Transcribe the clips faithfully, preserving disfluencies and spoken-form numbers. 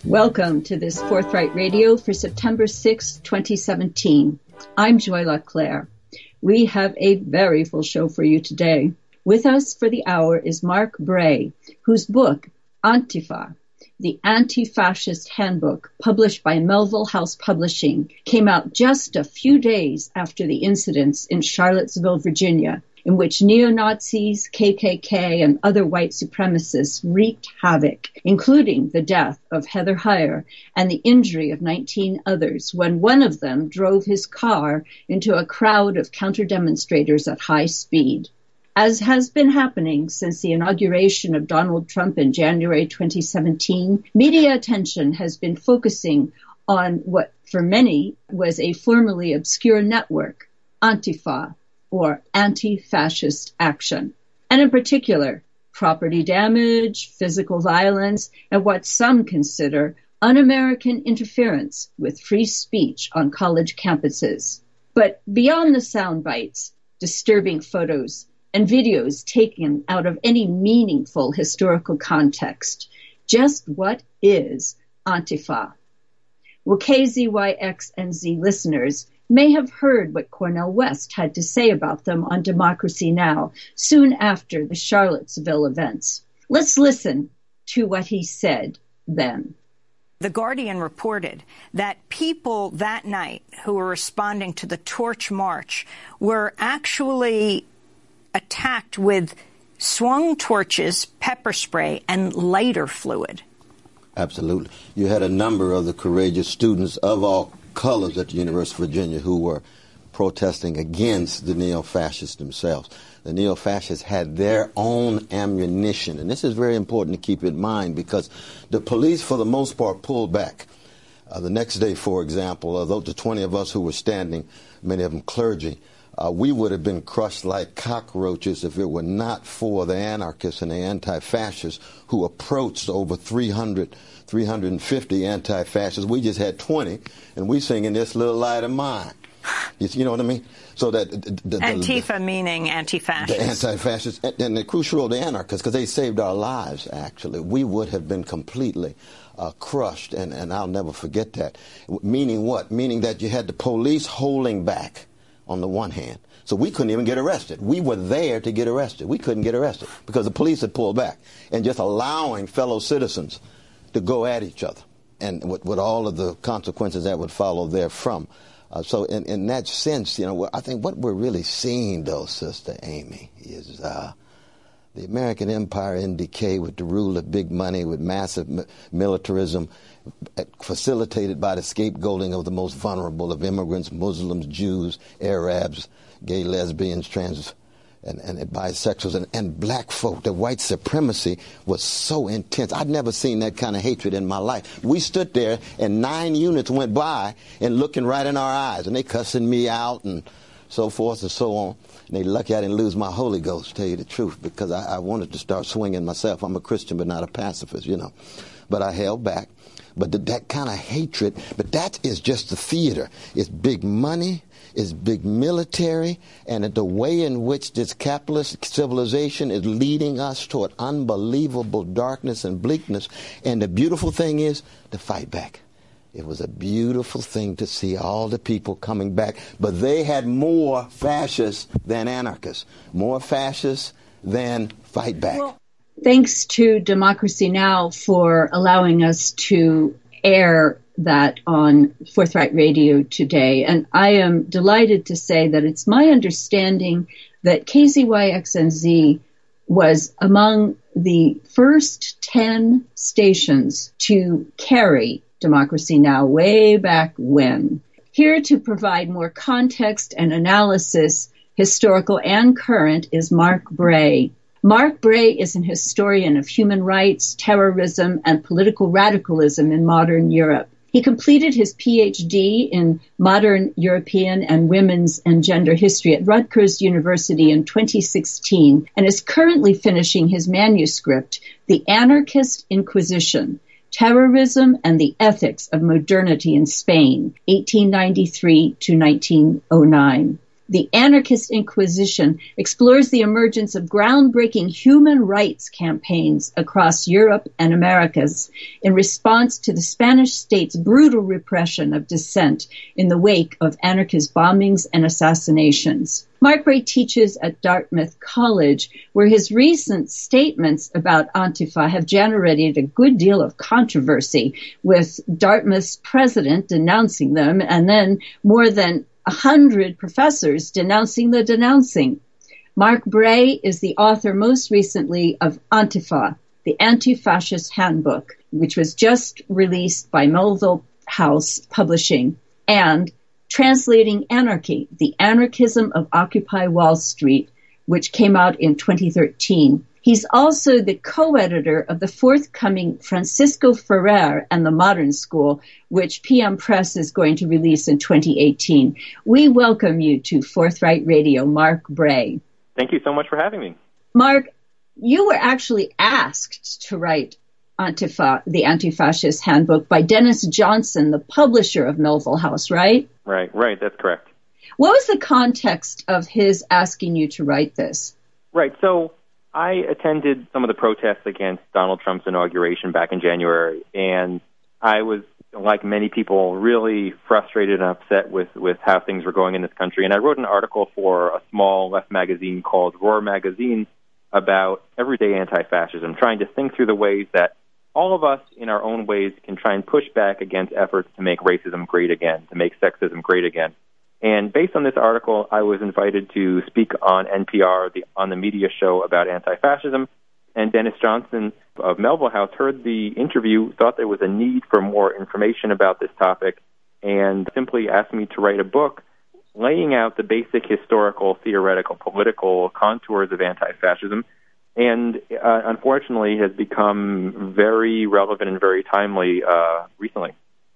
Welcome to this Forthright Radio for September sixth, twenty seventeen. I'm Joy LaClaire. We have a very full show for you today. With us for the hour is Mark Bray, whose book, Antifa, the Anti-Fascist Handbook, published by Melville House Publishing, came out just a few days after the incidents in Charlottesville, Virginia, in which neo-Nazis, K K K, and other white supremacists wreaked havoc, including the death of Heather Heyer and the injury of nineteen others when one of them drove his car into a crowd of counter-demonstrators at high speed. As has been happening since the inauguration of Donald Trump in January twenty seventeen, media attention has been focusing on what for many was a formerly obscure network, Antifa, or anti-fascist action, and in particular, property damage, physical violence, and what some consider un-American interference with free speech on college campuses. But beyond the sound bites, disturbing photos, and videos taken out of any meaningful historical context, just what is Antifa? Well, K Z Y X and Z listeners may have heard what Cornel West had to say about them on Democracy Now! Soon after the Charlottesville events. Let's listen to what he said then. The Guardian reported that people that night who were responding to the Torch March were actually attacked with swung torches, pepper spray, and lighter fluid. Absolutely. You had a number of the courageous students of all colors at the University of Virginia who were protesting against the neo-fascists themselves. The neo-fascists had their own ammunition, and this is very important to keep in mind because the police, for the most part, pulled back. Uh, the next day, for example, although the twenty of us who were standing, many of them clergy, uh, we would have been crushed like cockroaches if it were not for the anarchists and the anti-fascists who approached over three hundred, three hundred fifty anti-fascists. We just had twenty, and we singing This Little Light of Mine. You, you know what I mean? So that the, the, Antifa the, meaning anti-fascists. The anti-fascists, and, and the crucial role of the anarchists, because they saved our lives, actually. We would have been completely uh, crushed, and, and I'll never forget that. Meaning what? Meaning that you had the police holding back on the one hand. So we couldn't even get arrested. We were there to get arrested. We couldn't get arrested because the police had pulled back and just allowing fellow citizens to go at each other, and with, with all of the consequences that would follow therefrom. Uh, so in, in that sense, you know, I think what we're really seeing, though, Sister Amy, is uh, the American empire in decay with the rule of big money, with massive mi- militarism, facilitated by the scapegoating of the most vulnerable of immigrants, Muslims, Jews, Arabs, gay, lesbians, trans, and, and bisexuals, and, and black folk. The white supremacy was so intense. I'd never seen that kind of hatred in my life. We stood there, and nine units went by and looking right in our eyes, and they cussing me out and so forth and so on. And they lucky I didn't lose my Holy Ghost, to tell you the truth, because I, I wanted to start swinging myself. I'm a Christian, but not a pacifist, you know. But I held back. But the, that kind of hatred, but that is just the theater. It's big money, it's big military, and the way in which this capitalist civilization is leading us toward unbelievable darkness and bleakness. And the beautiful thing is to fight back. It was a beautiful thing to see all the people coming back. But they had more fascists than anarchists, more fascists than fight back. Well, thanks to Democracy Now! For allowing us to air that on Forthright Radio today. And I am delighted to say that it's my understanding that K Z Y X N Z was among the first ten stations to carry Democracy Now! Way back when. Here to provide more context and analysis, historical and current, is Mark Bray. Mark Bray is an historian of human rights, terrorism, and political radicalism in modern Europe. He completed his P H D in modern European and women's and gender history at Rutgers University in twenty sixteen and is currently finishing his manuscript, The Anarchist Inquisition, Terrorism and the Ethics of Modernity in Spain, eighteen ninety-three to nineteen oh nine. The Anarchist Inquisition explores the emergence of groundbreaking human rights campaigns across Europe and Americas in response to the Spanish state's brutal repression of dissent in the wake of anarchist bombings and assassinations. Mark Bray teaches at Dartmouth College, where his recent statements about Antifa have generated a good deal of controversy, with Dartmouth's president denouncing them and then more than a hundred professors denouncing the denouncing. Mark Bray is the author most recently of Antifa, the Anti-Fascist Handbook, which was just released by Melville House Publishing, and Translating Anarchy, the Anarchism of Occupy Wall Street, which came out in twenty thirteen. He's also the co-editor of the forthcoming Francisco Ferrer and the Modern School, which P M Press is going to release in twenty eighteen. We welcome you to Forthright Radio, Mark Bray. Thank you so much for having me. Mark, you were actually asked to write Antifa, the Anti-Fascist Handbook, by Dennis Johnson, the publisher of Melville House, right? Right, right, that's correct. What was the context of his asking you to write this? Right, so I attended some of the protests against Donald Trump's inauguration back in January, and I was, like many people, really frustrated and upset with, with how things were going in this country. And I wrote an article for a small left magazine called Roar Magazine about everyday anti-fascism, trying to think through the ways that all of us, in our own ways, can try and push back against efforts to make racism great again, to make sexism great again. And based on this article, I was invited to speak on N P R, the, on the media show about anti-fascism. And Dennis Johnson of Melville House heard the interview, thought there was a need for more information about this topic, and simply asked me to write a book laying out the basic historical, theoretical, political contours of anti-fascism, and uh, unfortunately has become very relevant and very timely uh, recently.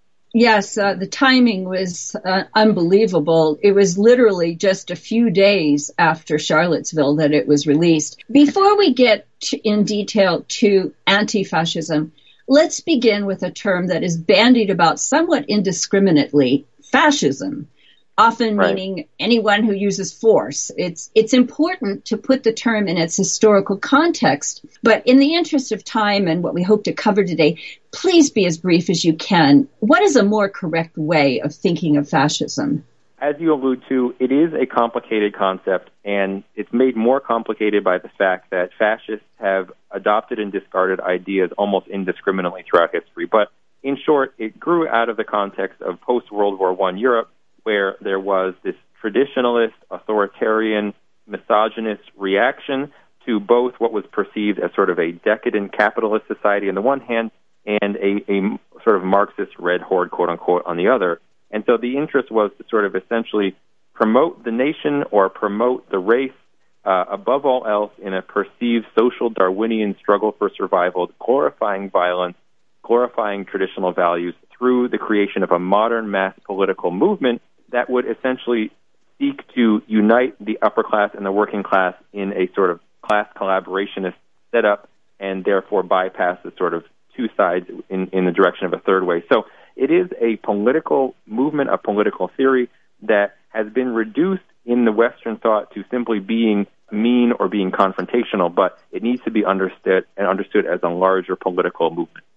Yes, uh, the timing was uh, unbelievable. It was literally just a few days after Charlottesville that it was released. Before we get to, in detail to anti-fascism, let's begin with a term that is bandied about somewhat indiscriminately, fascism, often right. meaning anyone who uses force. It's it's important to put the term in its historical context, but in the interest of time and what we hope to cover today, please be as brief as you can. What is a more correct way of thinking of fascism? As you allude to, it is a complicated concept, and it's made more complicated by the fact that fascists have adopted and discarded ideas almost indiscriminately throughout history. But in short, it grew out of the context of post-World War One Europe, where there was this traditionalist, authoritarian, misogynist reaction to both what was perceived as sort of a decadent capitalist society on the one hand and a, a sort of Marxist red horde, quote-unquote, on the other. And so the interest was to sort of essentially promote the nation or promote the race uh, above all else in a perceived social Darwinian struggle for survival, glorifying violence, glorifying traditional values through the creation of a modern mass political movement that would essentially seek to unite the upper class and the working class in a sort of class collaborationist setup and therefore bypass the sort of two sides in, in the direction of a third way. So it is a political movement, a political theory that has been reduced in the Western thought to simply being mean or being confrontational, but it needs to be understood and understood as a larger political movement.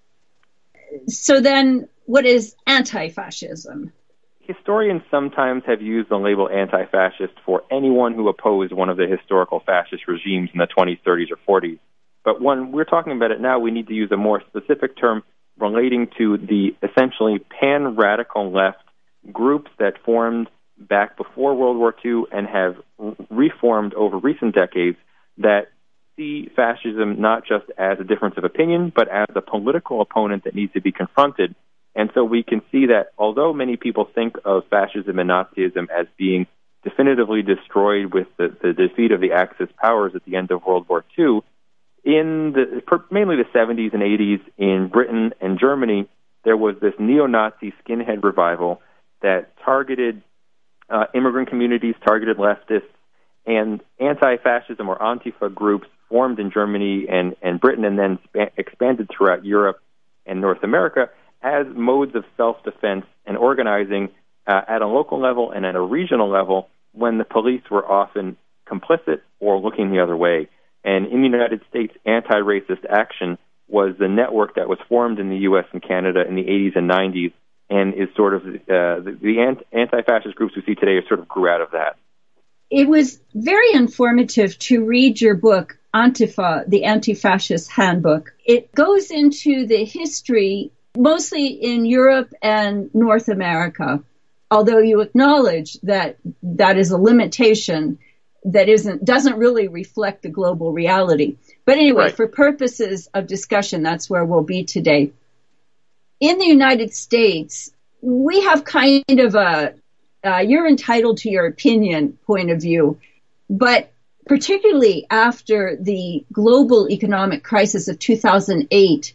So then what is anti-fascism? Historians sometimes have used the label anti-fascist for anyone who opposed one of the historical fascist regimes in the twenties, thirties, or forties. But when we're talking about it now, we need to use a more specific term relating to the essentially pan-radical left groups that formed back before World War Two and have reformed over recent decades that see fascism not just as a difference of opinion, but as a political opponent that needs to be confronted. And so we can see that although many people think of fascism and Nazism as being definitively destroyed with the, the defeat of the Axis powers at the end of World War Two, in the mainly the seventies and eighties in Britain and Germany, there was this neo-Nazi skinhead revival that targeted uh, immigrant communities, targeted leftists, and anti-fascism or Antifa groups formed in Germany and, and Britain and then sp- expanded throughout Europe and North America as modes of self-defense and organizing uh, at a local level and at a regional level when the police were often complicit or looking the other way. And in the United States, Anti-Racist Action was the network that was formed in the U S and Canada in the eighties and nineties, and is sort of uh, the, the anti-fascist groups we see today sort of grew out of that. It was very informative to read your book, Antifa, the Anti-Fascist Handbook. It goes into the history, mostly in Europe and North America, although you acknowledge that that is a limitation that isn't doesn't really reflect the global reality. But anyway, right. For purposes of discussion, that's where we'll be today. In the United States, we have kind of a uh, you're entitled to your opinion point of view, but particularly after the global economic crisis of two thousand eight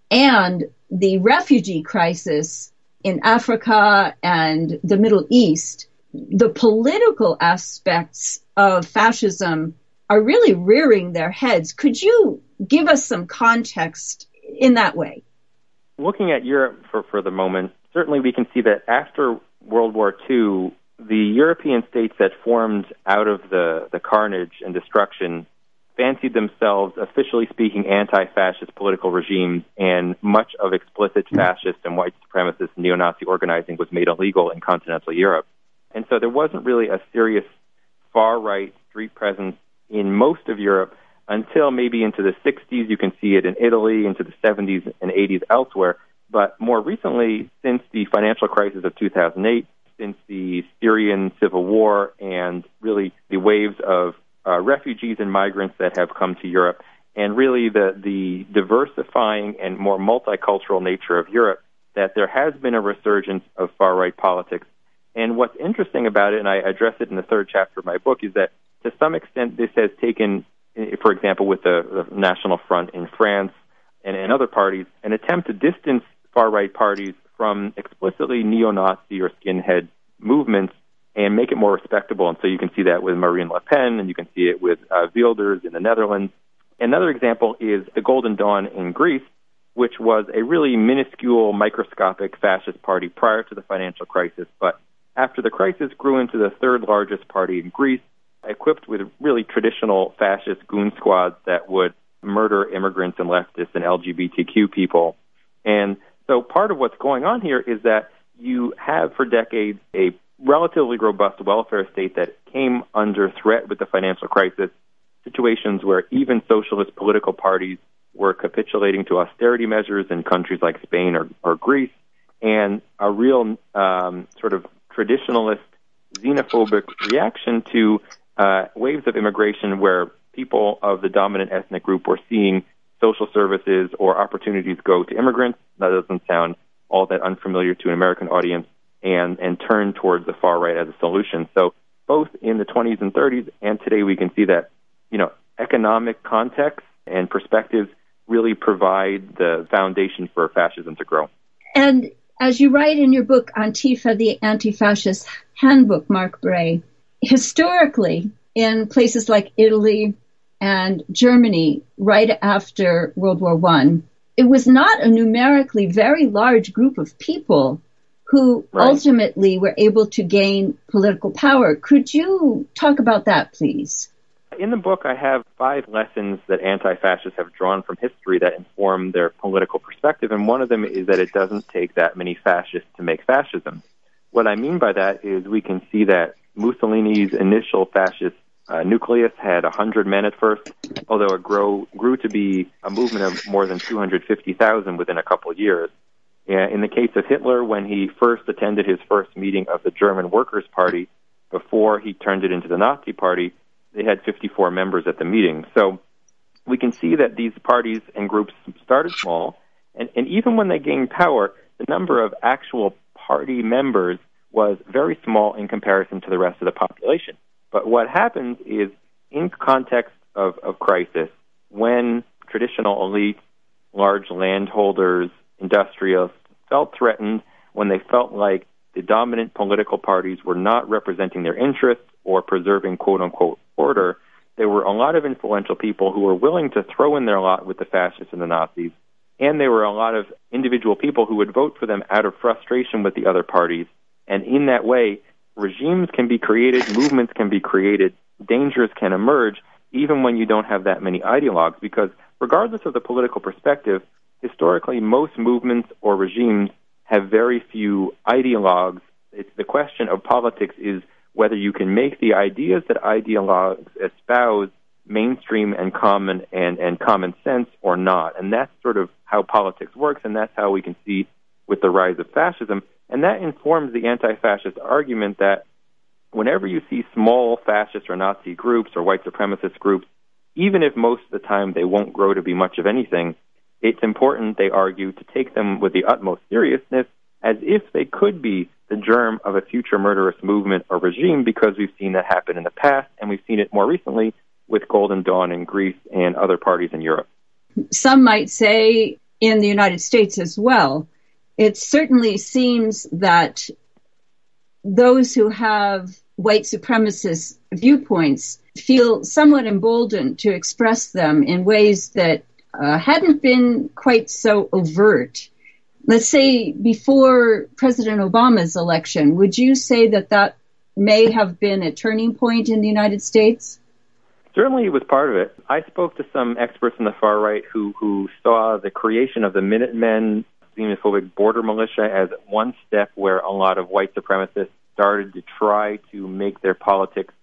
and the refugee crisis in Africa and the Middle East, the political aspects of fascism are really rearing their heads. Could you give us some context in that way? Looking at Europe for, for the moment, certainly we can see that after World War Two, the European states that formed out of the, the carnage and destruction fancied themselves, officially speaking, anti-fascist political regimes, and much of explicit fascist and white supremacist neo-Nazi organizing was made illegal in continental Europe. And so there wasn't really a serious far-right street presence in most of Europe until maybe into the sixties. You can see it in Italy, into the seventies and eighties elsewhere. But more recently, since the financial crisis of two thousand eight, since the Syrian civil war, and really the waves of uh, refugees and migrants that have come to Europe, and really the, the diversifying and more multicultural nature of Europe, that there has been a resurgence of far-right politics. And what's interesting about it, and I address it in the third chapter of my book, is that to some extent this has taken, for example, with the, the National Front in France and in other parties, an attempt to distance far-right parties from explicitly neo-Nazi or skinhead movements and make it more respectable. And so you can see that with Marine Le Pen, and you can see it with uh, Wilders in the Netherlands. Another example is the Golden Dawn in Greece, which was a really minuscule, microscopic fascist party prior to the financial crisis, but after the crisis grew into the third largest party in Greece, equipped with really traditional fascist goon squads that would murder immigrants and leftists and L G B T Q people. And so part of what's going on here is that you have for decades a relatively robust welfare state that came under threat with the financial crisis, situations where even socialist political parties were capitulating to austerity measures in countries like Spain or, or Greece, and a real um, sort of traditionalist, xenophobic reaction to uh, waves of immigration where people of the dominant ethnic group were seeing social services or opportunities go to immigrants. That doesn't sound all that unfamiliar to an American audience, and, and turn towards the far right as a solution. So both in the twenties and thirties and today we can see that, you know, economic context and perspectives really provide the foundation for fascism to grow. And as you write in your book, Antifa, the Anti-Fascist Handbook, Mark Bray, historically, in places like Italy and Germany, right after World War One, it was not a numerically very large group of people who right. ultimately were able to gain political power. Could you talk about that, please? In the book, I have five lessons that anti-fascists have drawn from history that inform their political perspective, and one of them is that it doesn't take that many fascists to make fascism. What I mean by that is we can see that Mussolini's initial fascist uh, nucleus had one hundred men at first, although it grow, grew to be a movement of more than two hundred fifty thousand within a couple of years. In the case of Hitler, when he first attended his first meeting of the German Workers' Party, before he turned it into the Nazi Party, they had fifty-four members at the meeting. So we can see that these parties and groups started small, and, and even when they gained power, the number of actual party members was very small in comparison to the rest of the population. But what happens is, in context of, of crisis, when traditional elites, large landholders, industrialists felt threatened, when they felt like the dominant political parties were not representing their interests or preserving quote-unquote order, there were a lot of influential people who were willing to throw in their lot with the fascists and the Nazis, and there were a lot of individual people who would vote for them out of frustration with the other parties, and in that way regimes can be created, movements can be created, dangers can emerge, even when you don't have that many ideologues, because regardless of the political perspective, historically most movements or regimes have very few ideologues. It's the question of politics is whether you can make the ideas that ideologues espouse mainstream and common and, and common sense or not. And that's sort of how politics works, and that's how we can see with the rise of fascism. And that informs the anti-fascist argument that whenever you see small fascist or Nazi groups or white supremacist groups, even if most of the time they won't grow to be much of anything, it's important, they argue, to take them with the utmost seriousness as if they could be the germ of a future murderous movement or regime, because we've seen that happen in the past, and we've seen it more recently with Golden Dawn in Greece and other parties in Europe. Some might say in the United States as well. It certainly seems that those who have white supremacist viewpoints feel somewhat emboldened to express them in ways that uh, hadn't been quite so overt. Let's say before President Obama's election, would you say that that may have been a turning point in the United States? Certainly it was part of it. I spoke to some experts in the far right who, who saw the creation of the Minutemen, xenophobic border militia, as one step where a lot of white supremacists started to try to make their politics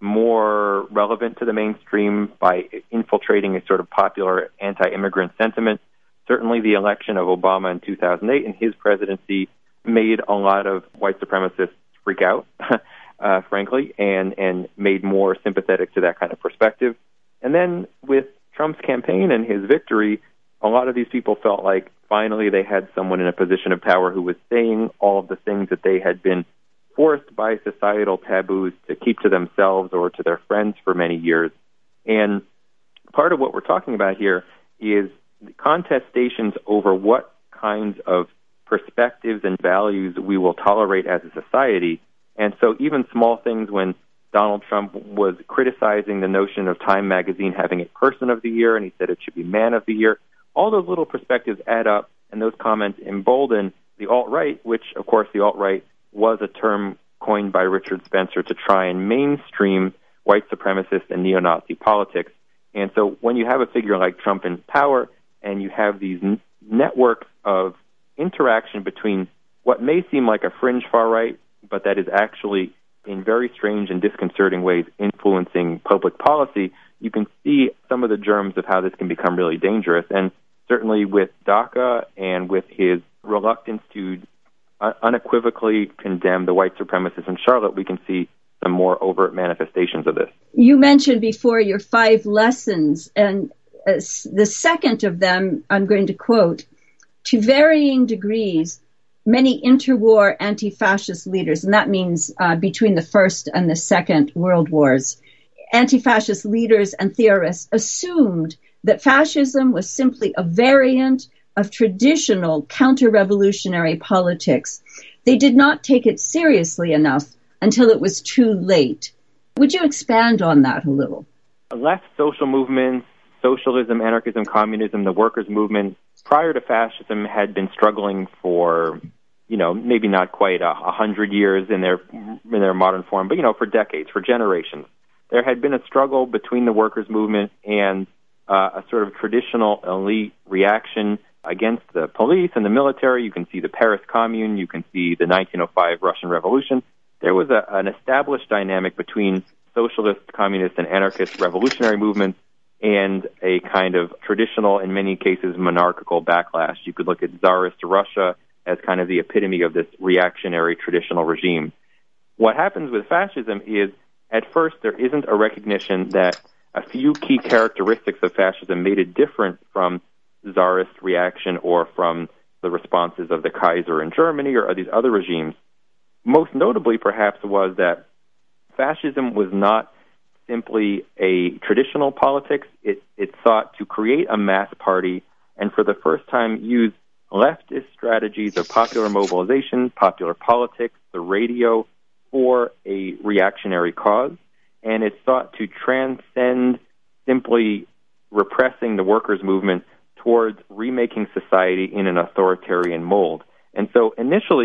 more relevant to the mainstream by infiltrating a sort of popular anti-immigrant sentiment. Certainly the election of Obama in two thousand eight and his presidency made a lot of white supremacists freak out, uh, frankly, and, and made more sympathetic to that kind of perspective. And then with Trump's campaign and his victory, a lot of these people felt like finally they had someone in a position of power who was saying all of the things that they had been forced by societal taboos to keep to themselves or to their friends for many years. And part of what we're talking about here is the contestations over what kinds of perspectives and values we will tolerate as a society. And so even small things, when Donald Trump was criticizing the notion of Time magazine having a Person of the Year, and he said it should be Man of the Year, all those little perspectives add up, and those comments embolden the alt-right, which, of course, the alt-right was a term coined by Richard Spencer to try and mainstream white supremacist and neo-Nazi politics. And so when you have a figure like Trump in power and you have these n- networks of interaction between what may seem like a fringe far-right, but that is actually in very strange and disconcerting ways influencing public policy, you can see some of the germs of how this can become really dangerous. And certainly with DACA and with his reluctance to unequivocally condemn the white supremacists in Charlotte, we can see some more overt manifestations of this. You mentioned before your five lessons, and uh, the second of them, I'm going to quote, to varying degrees, many interwar anti-fascist leaders, and that means uh, between the First and the Second World Wars, anti-fascist leaders and theorists assumed that fascism was simply a variant of traditional counter-revolutionary politics. They did not take it seriously enough until it was too late. Would you expand on that a little? Left social movements, socialism, anarchism, communism, the workers' movement, prior to fascism had been struggling for, you know, maybe not quite a, a hundred years in their in their modern form, but, you know, for decades, for generations. There had been a struggle between the workers' movement and uh, a sort of traditional elite reaction against the police and the military. You can see the Paris Commune. You can see the nineteen oh five Russian Revolution. There was a, an established dynamic between socialist, communist, and anarchist revolutionary movements and a kind of traditional, in many cases, monarchical backlash. You could look at Tsarist Russia as kind of the epitome of this reactionary traditional regime. What happens with fascism is, at first, there isn't a recognition that a few key characteristics of fascism made it different from Tsarist reaction or from the responses of the Kaiser in Germany or these other regimes. Most notably, perhaps, was that fascism was not simply a traditional politics. It, it sought to create a mass party and for the first time use leftist strategies of popular mobilization, popular politics, the radio, for a reactionary cause. And it sought to transcend simply repressing the workers' movement towards remaking society in an authoritarian mold. And so initially,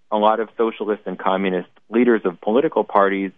a lot of socialist and communist leaders of political parties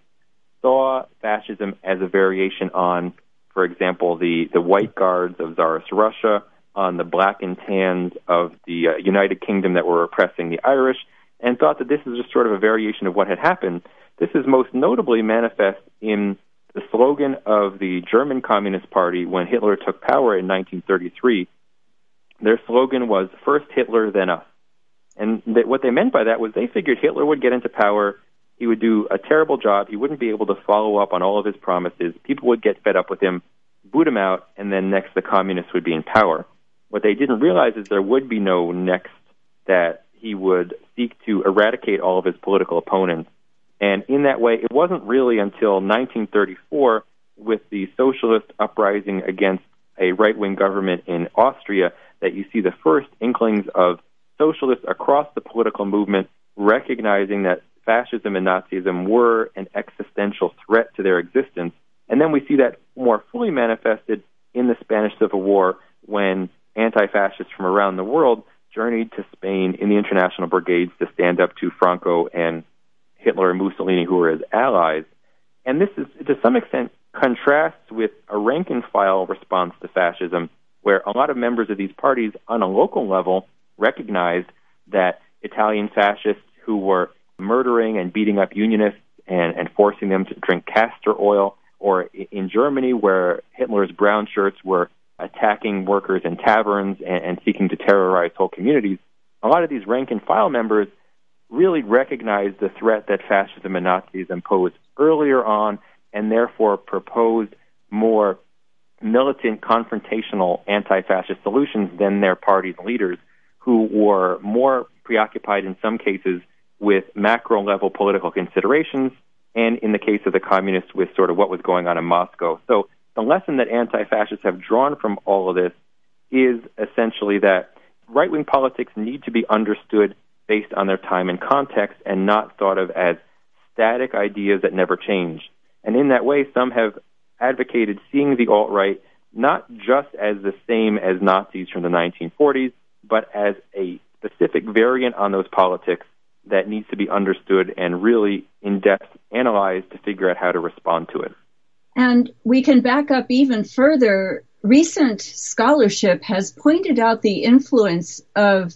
saw fascism as a variation on, for example, the, the white guards of Tsarist Russia, on the black and tans of the uh, United Kingdom that were oppressing the Irish, and thought that this is just sort of a variation of what had happened. This is most notably manifest in the slogan of the German Communist Party when Hitler took power in nineteen thirty-three. Their slogan was, "First Hitler, then us." And th- what they meant by that was they figured Hitler would get into power, he would do a terrible job, he wouldn't be able to follow up on all of his promises, people would get fed up with him, boot him out, and then next the communists would be in power. What they didn't realize is there would be no next, that he would seek to eradicate all of his political opponents. And in that way, it wasn't really until nineteen thirty-four, with the socialist uprising against a right-wing government in Austria, that you see the first inklings of socialists across the political movement recognizing that fascism and Nazism were an existential threat to their existence. And then we see that more fully manifested in the Spanish Civil War, when anti-fascists from around the world journeyed to Spain in the international brigades to stand up to Franco and Hitler and Mussolini, who were his allies. And this is, to some extent, contrasts with a rank-and-file response to fascism, where a lot of members of these parties on a local level recognized that Italian fascists who were murdering and beating up unionists and, and forcing them to drink castor oil, or in Germany, where Hitler's brown shirts were attacking workers in taverns and, and seeking to terrorize whole communities, a lot of these rank-and-file members really recognized the threat that fascism and Nazism posed earlier on, and therefore proposed more militant, confrontational anti-fascist solutions than their party's leaders, who were more preoccupied in some cases with macro-level political considerations, and in the case of the communists, with sort of what was going on in Moscow. So the lesson that anti-fascists have drawn from all of this is essentially that right-wing politics need to be understood based on their time and context, and not thought of as static ideas that never change. And in that way, some have advocated seeing the alt-right not just as the same as Nazis from the nineteen forties, but as a specific variant on those politics that needs to be understood and really in-depth analyzed to figure out how to respond to it. And we can back up even further. Recent scholarship has pointed out the influence of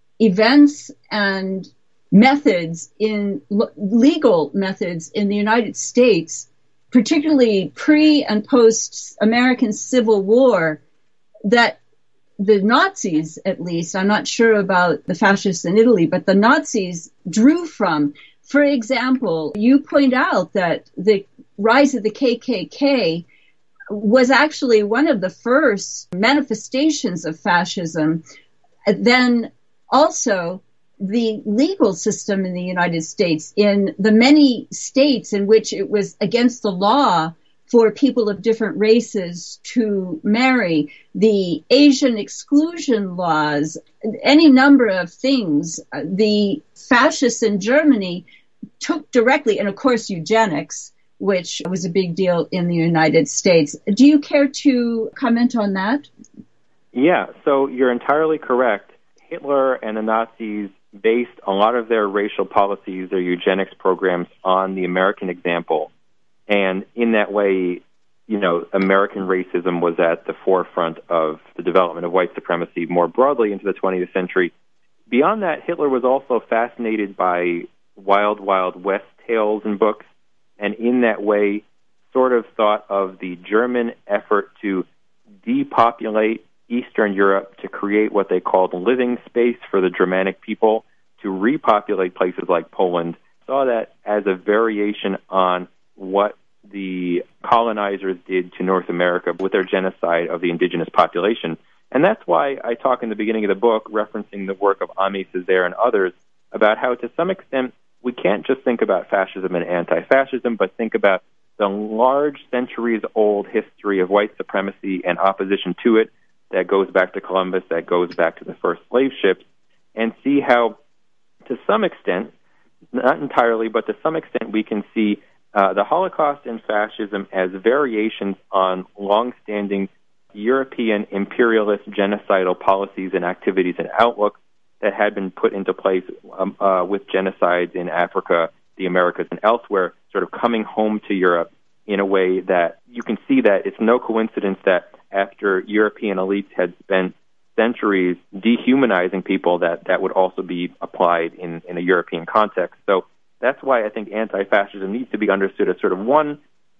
events and methods in legal methods in the United States, particularly pre and post American Civil War, that the Nazis, at least, I'm not sure about the fascists in Italy, but the Nazis drew from. For example, you point out that the rise of the K K K was actually one of the first manifestations of fascism. Then also the legal system in the United States, in the many states in which it was against the law for people of different races to marry, the Asian exclusion laws, any number of things. The fascists in Germany took directly, and of course eugenics, which was a big deal in the United States. Do you care to comment on that? Yeah, so you're entirely correct. Hitler and the Nazis based a lot of their racial policies, their eugenics programs, on the American example. And in that way, you know, American racism was at the forefront of the development of white supremacy more broadly into the twentieth century. Beyond that, Hitler was also fascinated by wild, wild West tales and books, and in that way sort of thought of the German effort to depopulate Eastern Europe to create what they called living space for the Germanic people, to repopulate places like Poland, saw that as a variation on what the colonizers did to North America with their genocide of the indigenous population. And that's why I talk in the beginning of the book, referencing the work of Aimé Césaire and others, about how to some extent we can't just think about fascism and anti-fascism, but think about the large centuries-old history of white supremacy and opposition to it that goes back to Columbus, that goes back to the first slave ships, and see how, to some extent, not entirely, but to some extent, we can see uh, the Holocaust and fascism as variations on long-standing European imperialist genocidal policies and activities and outlook, that had been put into place um, uh, with genocides in Africa, the Americas, and elsewhere, sort of coming home to Europe in a way that you can see that it's no coincidence that after European elites had spent centuries dehumanizing people, that that would also be applied in, in a European context. So that's why I think anti-fascism needs to be understood as sort of one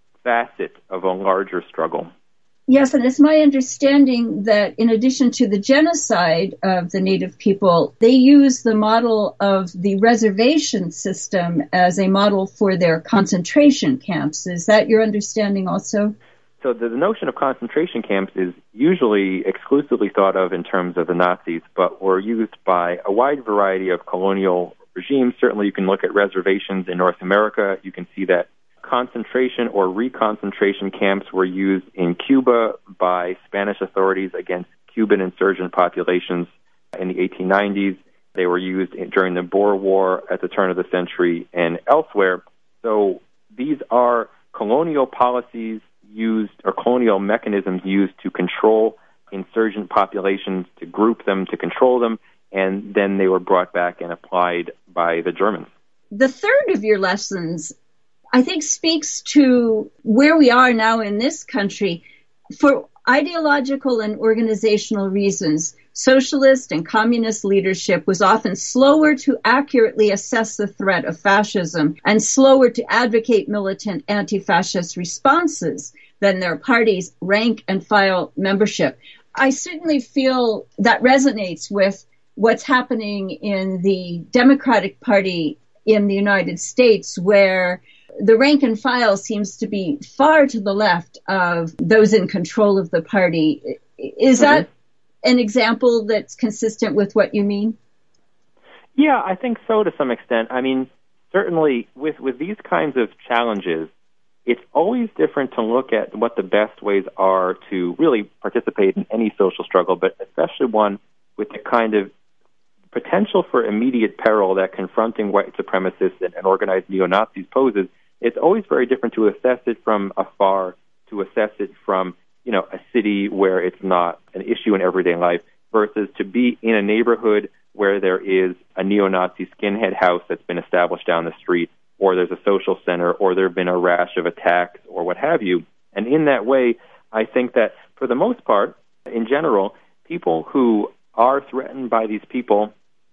facet of a larger struggle. Yes, and it's my understanding that in addition to the genocide of the Native people, they use the model of the reservation system as a model for their concentration camps. Is that your understanding also? So the, the notion of concentration camps is usually exclusively thought of in terms of the Nazis, but were used by a wide variety of colonial regimes. Certainly you can look at reservations in North America. You can see that concentration or reconcentration camps were used in Cuba by Spanish authorities against Cuban insurgent populations in the eighteen nineties. They were used in, during the Boer War at the turn of the century and elsewhere. So these are colonial policies used, or colonial mechanisms used to control insurgent populations, to group them, to control them, and then they were brought back and applied by the Germans. The third of your lessons, I think, speaks to where we are now in this country. For ideological and organizational reasons, socialist and communist leadership was often slower to accurately assess the threat of fascism and slower to advocate militant anti-fascist responses than their party's rank and file membership. I certainly feel that resonates with what's happening in the Democratic Party in the United States, where the rank and file seems to be far to the left of those in control of the party. Is mm-hmm. that an example that's consistent with what you mean? Yeah, I think so to some extent. I mean, certainly with, with these kinds of challenges, it's always different to look at what the best ways are to really participate in any social struggle, but especially one with the kind of potential for immediate peril that confronting white supremacists and, and organized neo-Nazis poses. It's always very different to assess it from afar, to assess it from, you know, a city where it's not an issue in everyday life, versus to be in a neighborhood where there is a neo-Nazi skinhead house that's been established down the street, or there's a social center, or there have been a rash of attacks, or what have you. And in that way, I think that for the most part, in general, people who are threatened by these people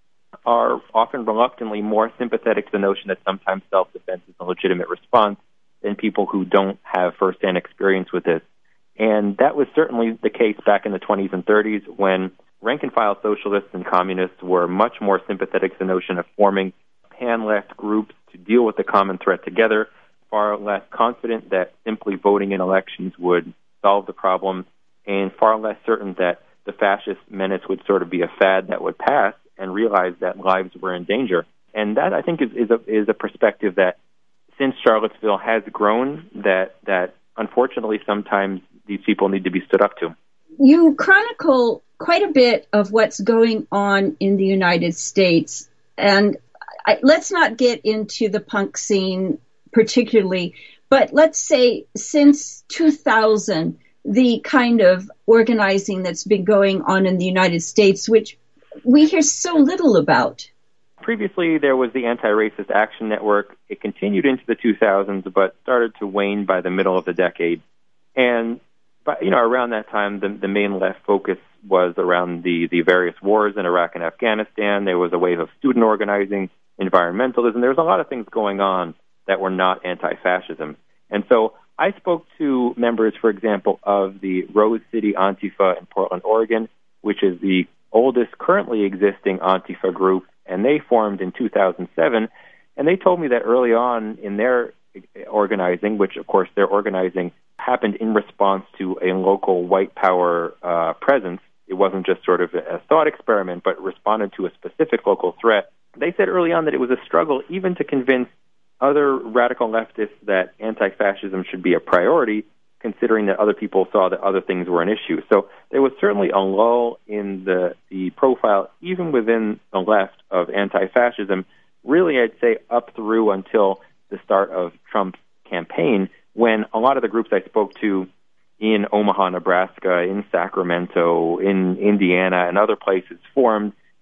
are often reluctantly more sympathetic to the notion that sometimes self-defense is a legitimate response than people who don't have first-hand experience with this. And that was certainly the case back in the twenties and thirties when rank-and-file socialists and communists were much more sympathetic to the notion of forming pan-left groups to deal with the common threat together, far less confident that simply voting in elections would solve the problem, and far less certain that the fascist menace would sort of be a fad that would pass, and realize that lives were in danger. And that, I think, is, is, a, is a perspective that, since Charlottesville has grown, that, that unfortunately sometimes these people need to be stood up to. You chronicle quite a bit of what's going on in the United States, and I, let's not get into the punk scene particularly, but let's say since two thousand, the kind of organizing that's been going on in the United States, which we hear so little about. Previously, there was the Anti-Racist Action Network. It continued into the two thousands, but started to wane by the middle of the decade. And, but, you know, around that time, the, the main left focus was around the, the various wars in Iraq and Afghanistan. There was a wave of student organizing, environmentalism. There was a lot of things going on that were not anti-fascism. And so I spoke to members, for example, of the Rose City Antifa in Portland, Oregon, which is the oldest currently existing Antifa group, and they formed in two thousand seven. And they told me that early on in their organizing, which, of course, their organizing happened in response to a local white power uh, presence. It wasn't just sort of a thought experiment, but responded to a specific local threat. They said early on that it was a struggle even to convince other radical leftists that anti-fascism should be a priority, considering that other people saw that other things were an issue. So there was certainly a lull in the, the profile, even within the left, of anti-fascism, really I'd say up through until the start of Trump's campaign, when a lot of the groups I spoke to in Omaha, Nebraska, in Sacramento, in Indiana, and other places formed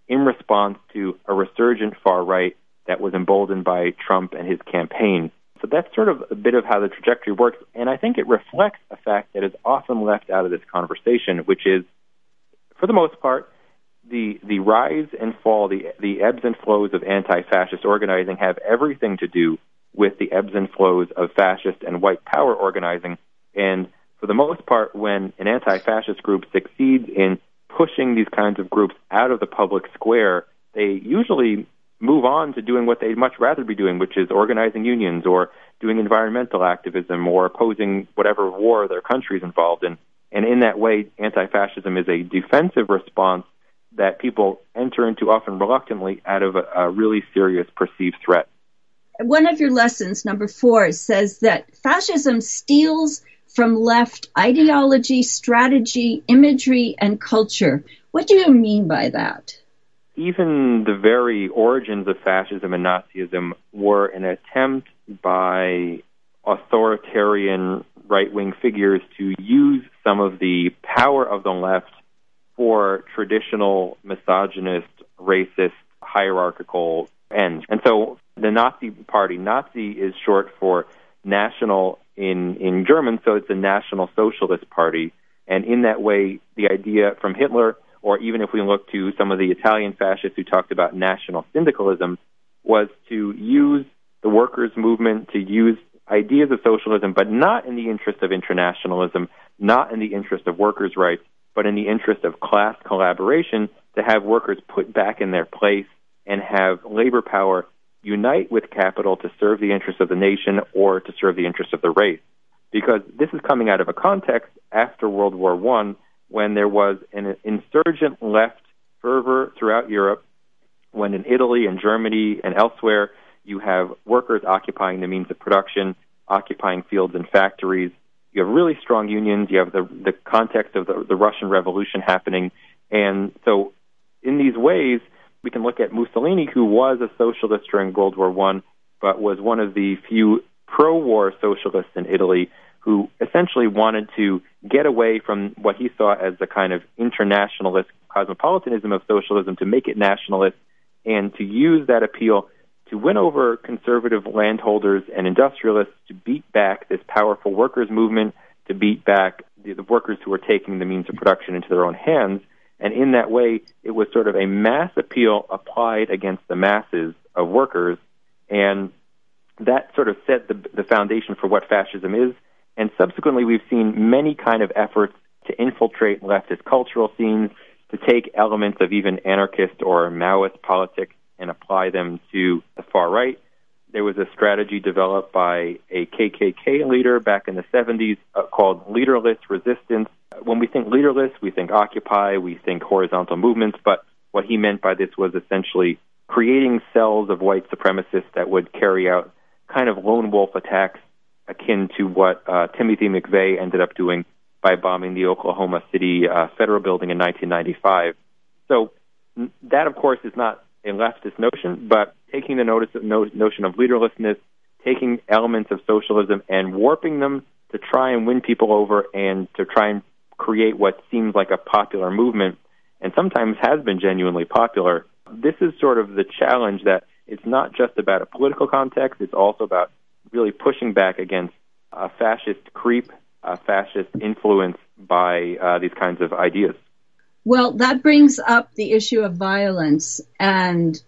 in response to a resurgent far right that was emboldened by Trump and his campaign. So that's sort of a bit of how the trajectory works, and I think it reflects a fact that is often left out of this conversation, which is, for the most part, the the rise and fall, the the ebbs and flows of anti-fascist organizing have everything to do with the ebbs and flows of fascist and white power organizing. And for the most part, when an anti-fascist group succeeds in pushing these kinds of groups out of the public square, they usually move on to doing what they'd much rather be doing, which is organizing unions or doing environmental activism or opposing whatever war their country is involved in. And in that way, anti-fascism is a defensive response that people enter into often reluctantly out of a, a really serious perceived threat. One of your lessons, number four, says that fascism steals from left ideology, strategy, imagery, and culture. What do you mean by that? Even the very origins of fascism and Nazism were an attempt by authoritarian right-wing figures to use some of the power of the left for traditional misogynist, racist, hierarchical ends. And so the Nazi Party, Nazi is short for national in, in German, so it's a National Socialist Party. And in that way, the idea from Hitler, or even if we look to some of the Italian fascists who talked about national syndicalism, was to use the workers' movement, to use ideas of socialism, but not in the interest of internationalism, not in the interest of workers' rights, but in the interest of class collaboration, to have workers put back in their place and have labor power unite with capital to serve the interests of the nation or to serve the interests of the race. Because this is coming out of a context after World War One, when there was an insurgent left fervor throughout Europe, when in Italy and Germany and elsewhere you have workers occupying the means of production, occupying fields and factories. You have really strong unions. You have the, the context of the, the Russian Revolution happening. And so in these ways, we can look at Mussolini, who was a socialist during World War One, but was one of the few pro-war socialists in Italy who essentially wanted to get away from what he saw as the kind of internationalist cosmopolitanism of socialism, to make it nationalist, and to use that appeal to win over conservative landholders and industrialists, to beat back this powerful workers' movement, to beat back the, the workers who were taking the means of production into their own hands. And in that way, it was sort of a mass appeal applied against the masses of workers, and that sort of set the, the foundation for what fascism is. And subsequently, we've seen many kind of efforts to infiltrate leftist cultural scenes, to take elements of even anarchist or Maoist politics and apply them to the far right. There was a strategy developed by a K K K leader back in the seventies uh, called leaderless resistance. When we think leaderless, we think Occupy, we think horizontal movements, but what he meant by this was essentially creating cells of white supremacists that would carry out kind of lone wolf attacks akin to what uh, Timothy McVeigh ended up doing by bombing the Oklahoma City uh, Federal Building in nineteen ninety-five. So n- that, of course, is not a leftist notion, but taking the notice of no- notion of leaderlessness, taking elements of socialism and warping them to try and win people over and to try and create what seems like a popular movement, and sometimes has been genuinely popular. This is sort of the challenge, that it's not just about a political context, it's also about really pushing back against a fascist creep, a fascist influence by uh, these kinds of ideas. Well, that brings up the issue of violence and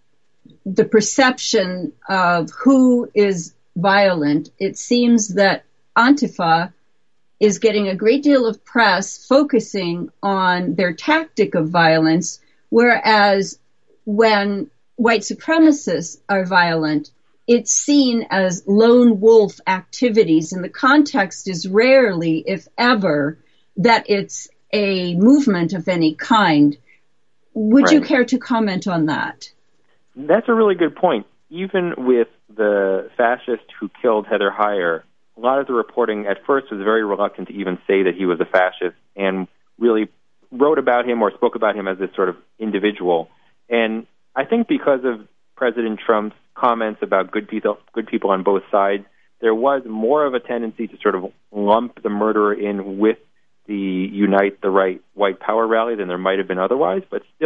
the perception of who is violent. It seems that Antifa is getting a great deal of press focusing on their tactic of violence, whereas when white supremacists are violent, it's seen as lone wolf activities, and the context is rarely, if ever, that it's a movement of any kind. Would right. you care to comment on that? That's a really good point. Even with the fascist who killed Heather Heyer, a lot of the reporting at first was very reluctant to even say that he was a fascist, and really wrote about him or spoke about him as this sort of individual. And I think because of President Trump's comments about good people, good people on both sides, there was more of a tendency to sort of lump the murderer in with the Unite the Right white power rally than there might have been otherwise. But still,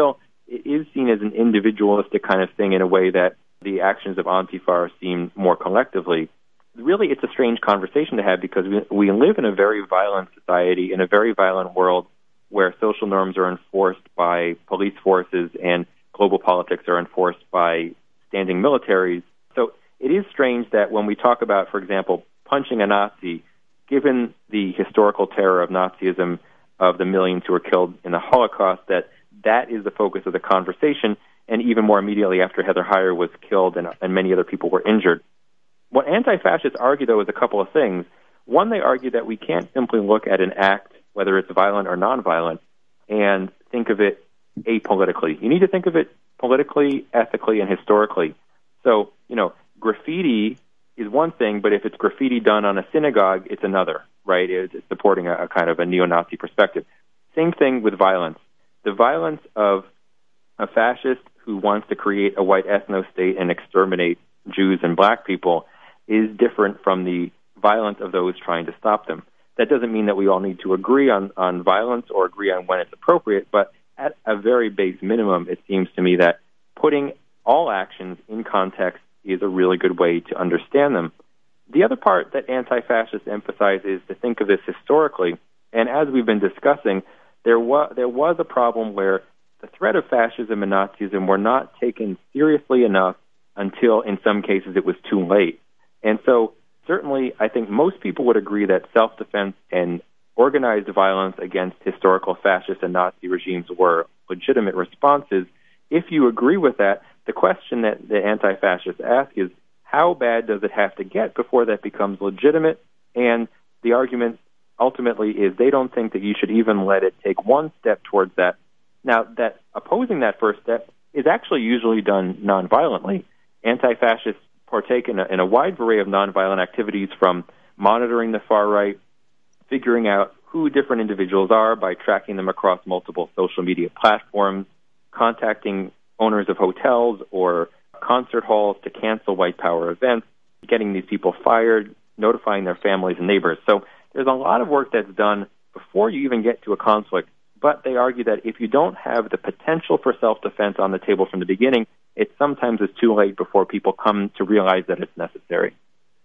it is seen as an individualistic kind of thing in a way that the actions of Antifa are seen more collectively. Really, it's a strange conversation to have because we, we live in a very violent society, in a very violent world where social norms are enforced by police forces and global politics are enforced by standing militaries. So it is strange that when we talk about, for example, punching a Nazi, given the historical terror of Nazism, of the millions who were killed in the Holocaust, that that is the focus of the conversation, and even more immediately after Heather Heyer was killed and, and many other people were injured. What anti-fascists argue, though, is a couple of things. One, they argue that we can't simply look at an act, whether it's violent or nonviolent, and think of it apolitically. You need to think of it politically, ethically, and historically. So, you know, graffiti is one thing, but if it's graffiti done on a synagogue, it's another, right? It's supporting a, a kind of a neo-Nazi perspective. Same thing with violence. The violence of a fascist who wants to create a white ethno-state and exterminate Jews and black people is different from the violence of those trying to stop them. That doesn't mean that we all need to agree on, on violence or agree on when it's appropriate, but at a very base minimum, it seems to me that putting all actions in context is a really good way to understand them. The other part that anti-fascists emphasize is to think of this historically, and as we've been discussing, there was, there was a problem where the threat of fascism and Nazism were not taken seriously enough until, in some cases, it was too late. And so, certainly, I think most people would agree that self-defense and organized violence against historical fascist and Nazi regimes were legitimate responses. If you agree with that, the question that the anti-fascists ask is, how bad does it have to get before that becomes legitimate? And the argument ultimately is they don't think that you should even let it take one step towards that. Now, that opposing that first step is actually usually done nonviolently. Anti-fascists partake in a, in a wide array of nonviolent activities, from monitoring the far right, figuring out who different individuals are by tracking them across multiple social media platforms, contacting owners of hotels or concert halls to cancel white power events, getting these people fired, notifying their families and neighbors. So there's a lot of work that's done before you even get to a conflict, but they argue that if you don't have the potential for self-defense on the table from the beginning, it sometimes is too late before people come to realize that it's necessary.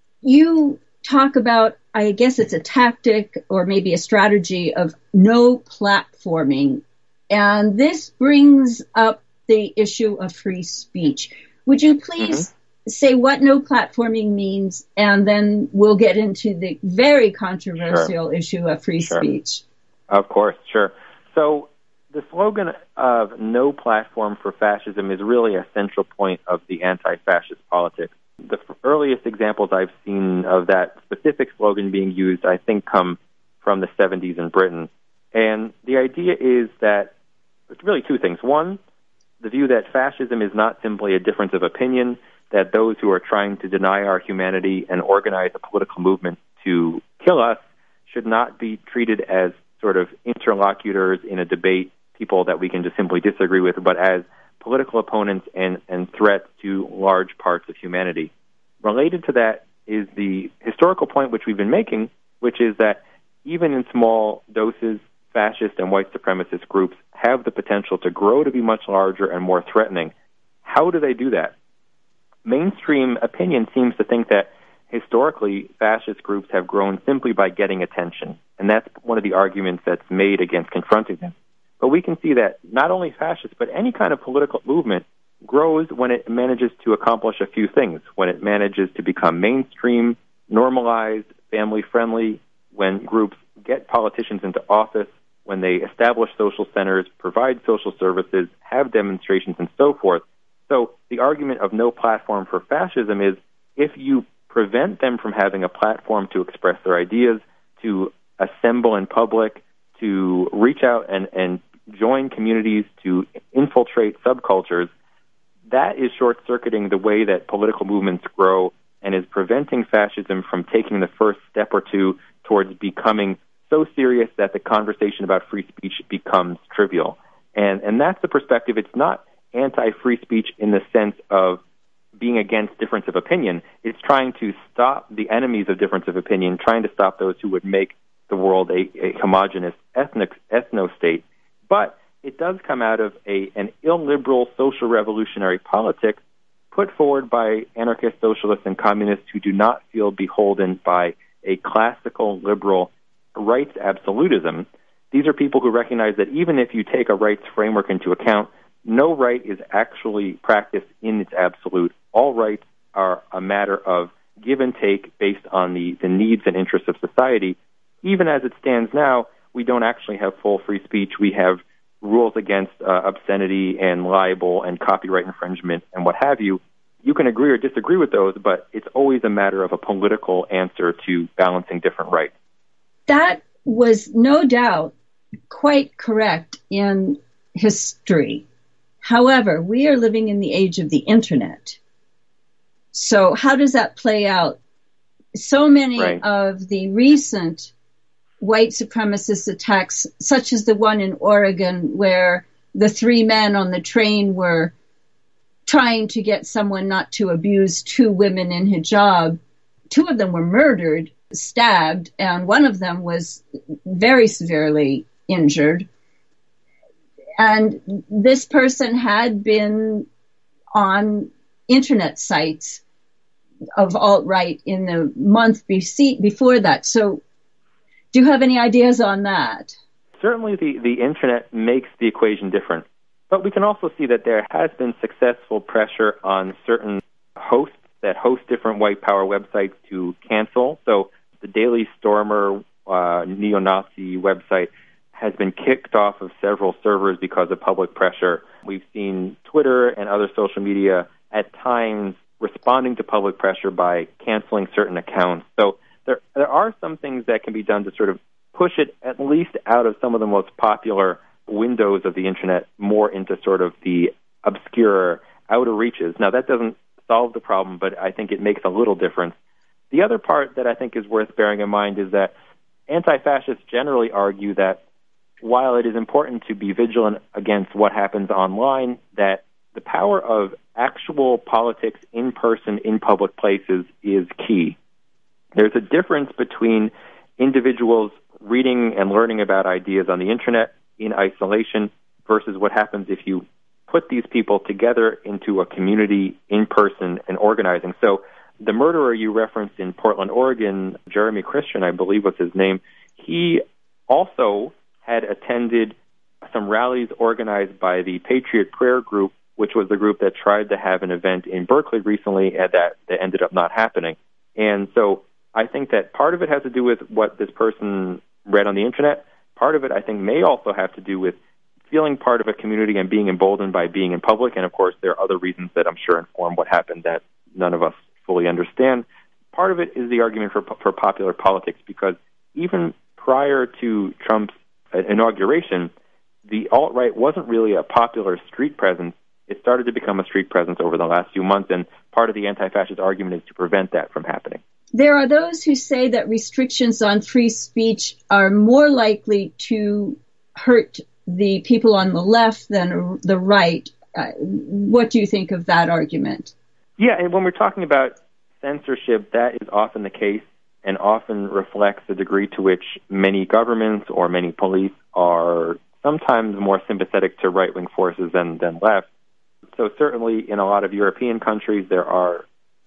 You talk about, I guess it's a tactic or maybe a strategy of no platforming, and this brings up the issue of free speech. Would you please mm-hmm. say what no platforming means, and then we'll get into the very controversial sure. issue of free sure. speech. Of course, sure. So the slogan of no platform for fascism is really a central point of the anti-fascist politics. The f- earliest examples I've seen of that specific slogan being used, I think, come from the seventies in Britain. And the idea is that it's really two things. One, the view that fascism is not simply a difference of opinion, that those who are trying to deny our humanity and organize a political movement to kill us should not be treated as sort of interlocutors in a debate, people that we can just simply disagree with, but as political opponents and, and threats to large parts of humanity. Related to that is the historical point which we've been making, which is that even in small doses, fascist and white supremacist groups have the potential to grow to be much larger and more threatening. How do they do that? Mainstream opinion seems to think that historically fascist groups have grown simply by getting attention, and that's one of the arguments that's made against confronting them. But we can see that not only fascists, but any kind of political movement grows when it manages to accomplish a few things, when it manages to become mainstream, normalized, family-friendly, when groups get politicians into office, when they establish social centers, provide social services, have demonstrations, and so forth. So the argument of no platform for fascism is if you prevent them from having a platform to express their ideas, to assemble in public, to reach out and, and join communities, to infiltrate subcultures, that is short-circuiting the way that political movements grow and is preventing fascism from taking the first step or two towards becoming so serious that the conversation about free speech becomes trivial. And, and that's the perspective. It's not anti-free speech in the sense of being against difference of opinion. It's trying to stop the enemies of difference of opinion, trying to stop those who would make the world a, a homogenous ethnic ethno-state. But it does come out of a an illiberal social revolutionary politic put forward by anarchist socialists and communists who do not feel beholden by a classical liberal rights absolutism. These are people who recognize that even if you take a rights framework into account, no right is actually practiced in its absolute. All rights are a matter of give and take based on the, the needs and interests of society. Even as it stands now, we don't actually have full free speech. We have rules against uh, obscenity and libel and copyright infringement and what have you. You can agree or disagree with those, but it's always a matter of a political answer to balancing different rights. That was no doubt quite correct in history. However, we are living in the age of the internet. So how does that play out? So many right. of the recent white supremacist attacks, such as the one in Oregon where the three men on the train were trying to get someone not to abuse two women in hijab. Two of them were murdered, stabbed, and one of them was very severely injured. And this person had been on internet sites of alt-right in the month before that. So do you have any ideas on that? Certainly the, the internet makes the equation different. But we can also see that there has been successful pressure on certain hosts that host different white power websites to cancel. So the Daily Stormer uh, neo-Nazi website has been kicked off of several servers because of public pressure. We've seen Twitter and other social media at times responding to public pressure by canceling certain accounts. So there there are some things that can be done to sort of push it at least out of some of the most popular windows of the internet more into sort of the obscure outer reaches. Now, that doesn't solve the problem, but I think it makes a little difference. The other part that I think is worth bearing in mind is that anti-fascists generally argue that while it is important to be vigilant against what happens online, that the power of actual politics in person in public places is key. There's a difference between individuals reading and learning about ideas on the internet in isolation versus what happens if you put these people together into a community in person and organizing. So the murderer you referenced in Portland, Oregon, Jeremy Christian, I believe was his name, he also had attended some rallies organized by the Patriot Prayer Group, which was the group that tried to have an event in Berkeley recently and that, that ended up not happening. And so I think that part of it has to do with what this person read on the internet. Part of it, I think, may also have to do with feeling part of a community and being emboldened by being in public. And, of course, there are other reasons that I'm sure inform what happened that none of us fully understand. Part of it is the argument for, for popular politics, because even prior to Trump's inauguration, the alt-right wasn't really a popular street presence. It started to become a street presence over the last few months, and part of the anti-fascist argument is to prevent that from happening. There are those who say that restrictions on free speech are more likely to hurt the people on the left than the right. Uh, what do you think of that argument? Yeah, and when we're talking about censorship, that is often the case and often reflects the degree to which many governments or many police are sometimes more sympathetic to right-wing forces than, than left. So certainly in a lot of European countries, there are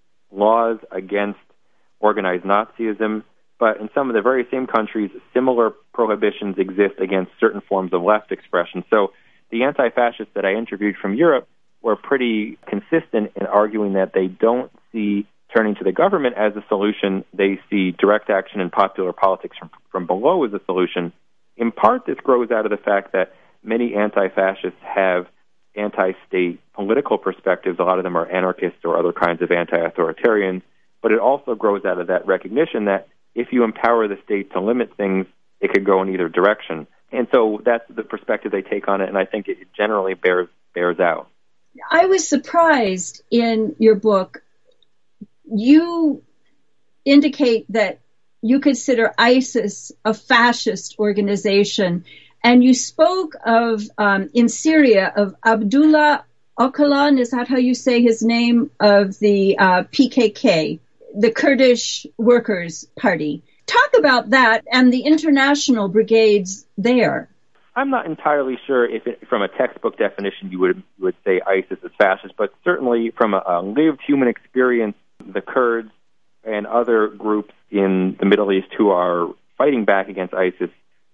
laws against organized Nazism, but in some of the very same countries, similar prohibitions exist against certain forms of left expression. So the anti-fascists that I interviewed from Europe were pretty consistent in arguing that they don't see turning to the government as a solution. They see direct action and popular politics from, from below as a solution. In part, this grows out of the fact that many anti-fascists have anti-state political perspectives. A lot of them are anarchists or other kinds of anti-authoritarians. But it also grows out of that recognition that if you empower the state to limit things, it could go in either direction. And so that's the perspective they take on it, and I think it generally bears bears out. I was surprised in your book. You indicate that you consider ISIS a fascist organization, and you spoke of, um, in Syria, of Abdullah Öcalan, is that how you say his name, of the uh, P K K, the Kurdish Workers' Party. Talk about that and the international brigades there. I'm not entirely sure if it, from a textbook definition you would you would say ISIS is fascist, but certainly from a, a lived human experience, the Kurds and other groups in the Middle East who are fighting back against ISIS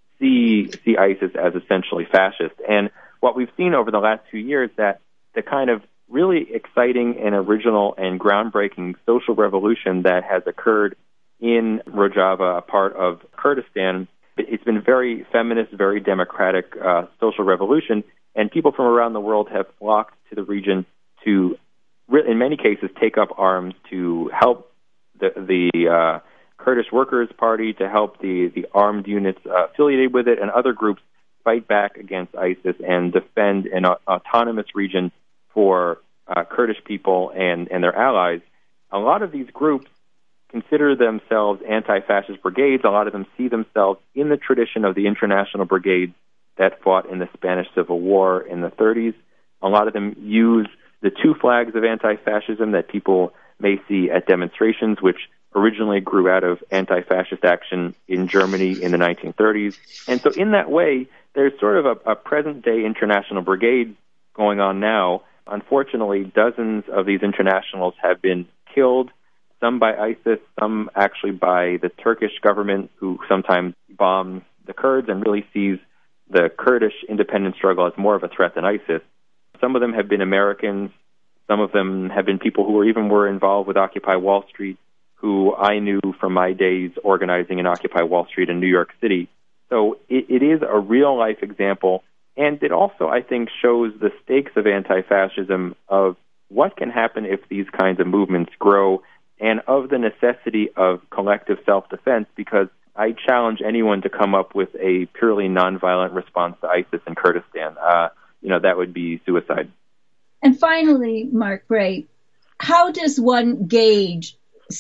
see see ISIS as essentially fascist. And what we've seen over the last few years, that the kind of really exciting and original and groundbreaking social revolution that has occurred in Rojava, a part of Kurdistan, it's been very feminist, very democratic uh, social revolution, and people from around the world have flocked to the region to, in many cases, take up arms to help the, the uh, Kurdish Workers' Party, to help the, the armed units uh, affiliated with it, and other groups fight back against ISIS and defend an uh, autonomous region for uh, Kurdish people and, and their allies. A lot of these groups consider themselves anti-fascist brigades. A lot of them see themselves in the tradition of the international brigades that fought in the Spanish Civil War in the thirties. A lot of them use the two flags of anti-fascism that people may see at demonstrations, which originally grew out of anti-fascist action in Germany in the nineteen thirties. And so in that way, there's sort of a, a present-day international brigade going on now. Unfortunately, dozens of these internationals have been killed, some by ISIS, some actually by the Turkish government, who sometimes bombs the Kurds and really sees the Kurdish independence struggle as more of a threat than ISIS. Some of them have been Americans. Some of them have been people who were even were involved with Occupy Wall Street, who I knew from my days organizing in Occupy Wall Street in New York City. So it, it is a real-life example, and it also, I think, shows the stakes of anti-fascism, of what can happen if these kinds of movements grow, and of the necessity of collective self-defense, because I challenge anyone to come up with a purely nonviolent response to ISIS in Kurdistan. Uh, you know, that would be suicide. And finally, Mark Bray, how does one gauge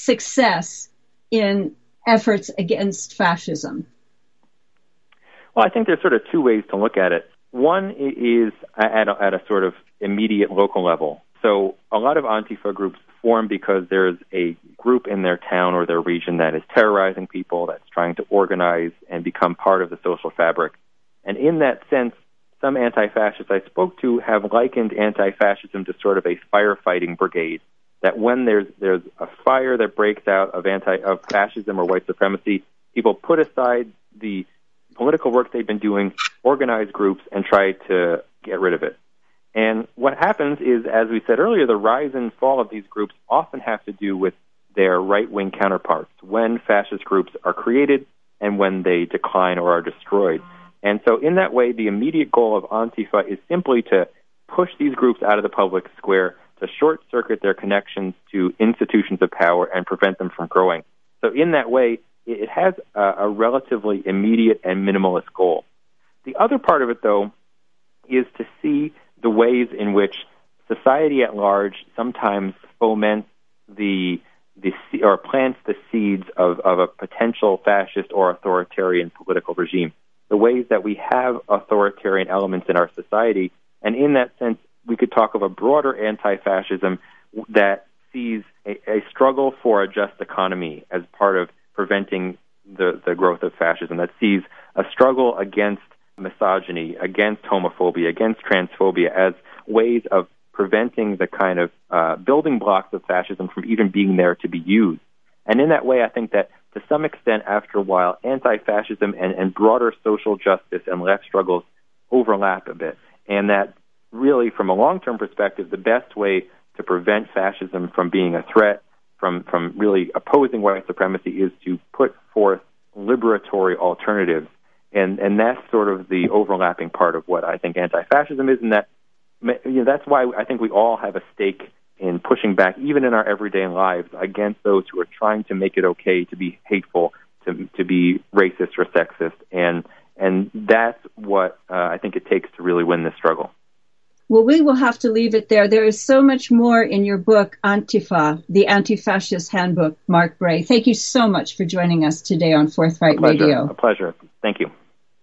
success in efforts against fascism? Well, I think there's sort of two ways to look at it. One is at a, at a sort of immediate local level. So a lot of Antifa groups form because there's a group in their town or their region that is terrorizing people, that's trying to organize and become part of the social fabric. And in that sense, some anti-fascists I spoke to have likened anti-fascism to sort of a firefighting brigade, that when there's there's a fire that breaks out of anti of fascism or white supremacy, people put aside the political work they've been doing, organize groups, and try to get rid of it. And what happens is, as we said earlier, the rise and fall of these groups often have to do with their right-wing counterparts, when fascist groups are created and when they decline or are destroyed. And so in that way, the immediate goal of Antifa is simply to push these groups out of the public square, to short-circuit their connections to institutions of power and prevent them from growing. So in that way, it has a, a relatively immediate and minimalist goal. The other part of it, though, is to see the ways in which society at large sometimes foments the the or plants the seeds of, of a potential fascist or authoritarian political regime. The ways that we have authoritarian elements in our society, and in that sense, we could talk of a broader anti-fascism that sees a, a struggle for a just economy as part of preventing the, the growth of fascism, that sees a struggle against misogyny, against homophobia, against transphobia as ways of preventing the kind of uh, building blocks of fascism from even being there to be used. And in that way, I think that to some extent, after a while, anti-fascism and, and broader social justice and left struggles overlap a bit. And that really, from a long-term perspective, the best way to prevent fascism from being a threat, from, from really opposing white supremacy, is to put forth liberatory alternatives. And and that's sort of the overlapping part of what I think anti-fascism is, and that you know, that's why I think we all have a stake in pushing back, even in our everyday lives, against those who are trying to make it okay to be hateful, to to be racist or sexist, and and that's what uh, I think it takes to really win this struggle. Well, we will have to leave it there. There is so much more in your book, Antifa, the Anti-Fascist Handbook, Mark Bray. Thank you so much for joining us today on Forthright Radio. A pleasure. Thank you.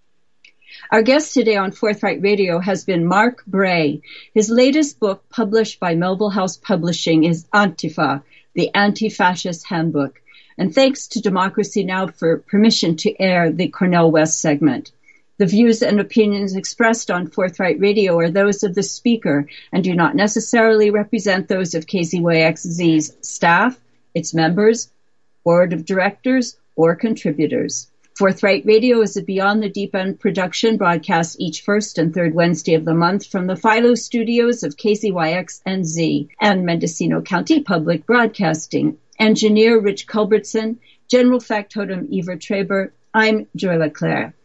Our guest today on Forthright Radio has been Mark Bray. His latest book, published by Melville House Publishing, is Antifa, the Anti-Fascist Handbook. And thanks to Democracy Now! For permission to air the Cornel West segment. The views and opinions expressed on Forthright Radio are those of the speaker and do not necessarily represent those of K Z Y X Z's staff, its members, board of directors, or contributors. Forthright Radio is a Beyond the Deep End production broadcast each first and third Wednesday of the month from the Philo studios of K Z Y X N Z and Mendocino County Public Broadcasting. Engineer Rich Culbertson, General Factotum Eva Traber. I'm Joy LeClaire.